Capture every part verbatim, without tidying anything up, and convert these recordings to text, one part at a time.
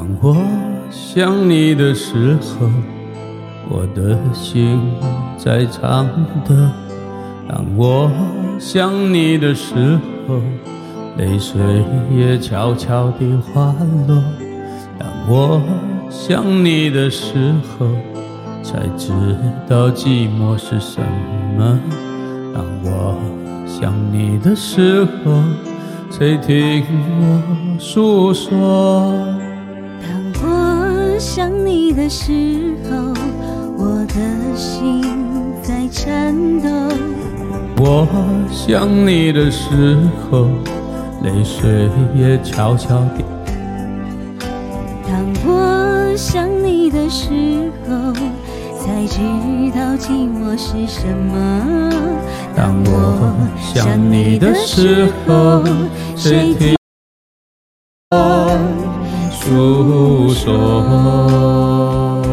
当我想你的时候，我的心在唱的。当我想你的时候，泪水也悄悄地滑落。当我想你的时候，才知道寂寞是什么。当我想你的时候，谁听我诉说。 当我想你的时候，我的心在颤抖。 我想你的时候，泪水也悄悄地。 当我想你的时候，才知道寂寞是什么。 当我想你的时候，谁听我诉说。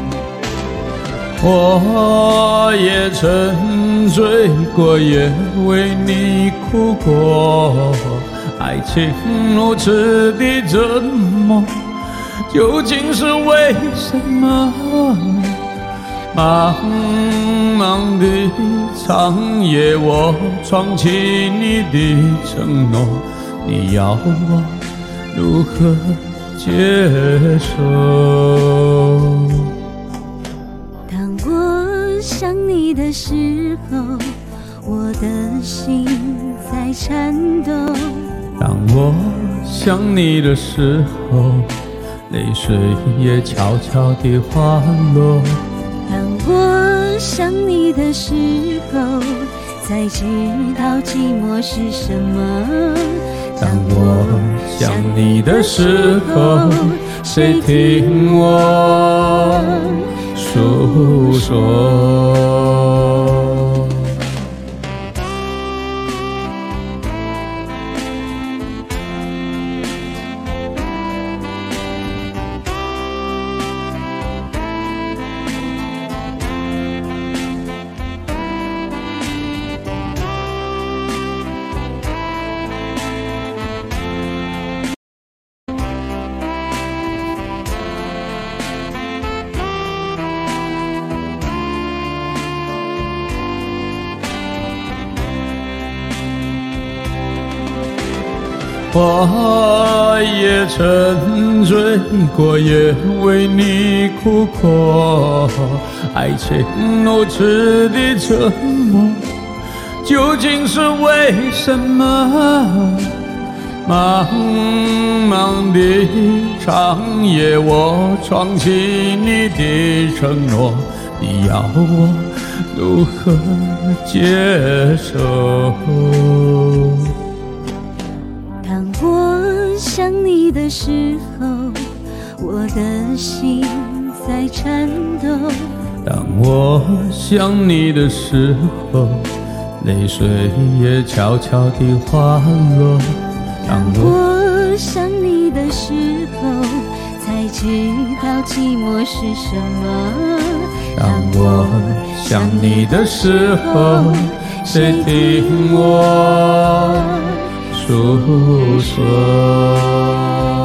我也沉醉过，也为你哭过，爱情如此的折磨，究竟是为什么？茫茫的长夜，我闯起你的承诺，你要我如何接受？ 当我想你的时候，我的心在颤抖。 当我想你的时候，泪水也悄悄地滑落。 当我想你的时候，才知道寂寞是什么。 当我想你的时候，谁听我诉说？我也沉醉过，也为你哭过，爱情如此的折磨，究竟是为什么？茫茫的长夜，我闯起你的承诺，你要我如何接受？ 当我想你的时候，我的心在颤抖。 当我想你的时候，泪水也悄悄地滑落。 当我想你的时候，才知道寂寞是什么。 当我想你的时候，谁听我诉说？